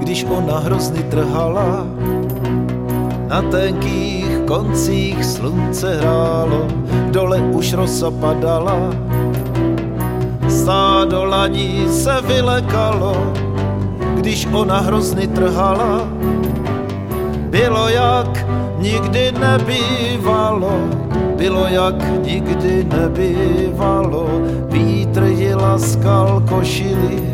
když ona hrozny trhala, na tenkých koncích slunce hrálo, dole už rosa padala, stádo laní se vylekalo, když ona hrozny trhala. Bylo jak nikdy nebývalo, bylo jak nikdy nebývalo, vítr ji laskal košili.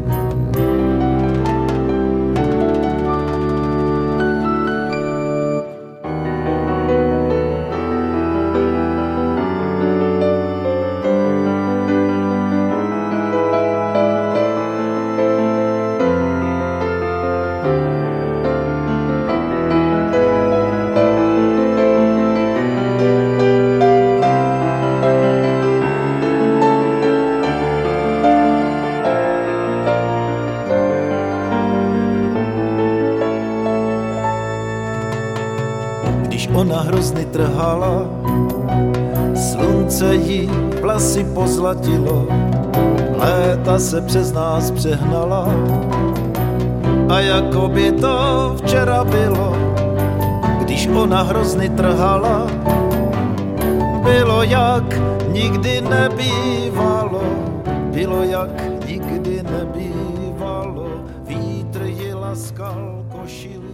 Když ona hrozny trhala, slunce jí vlasy pozlatilo, léta se přes nás přehnala a jako by to včera bylo, když ona hrozny trhala. Bylo jak nikdy nebývalo, bylo jak nikdy nebývalo, vítr ji laskal košili.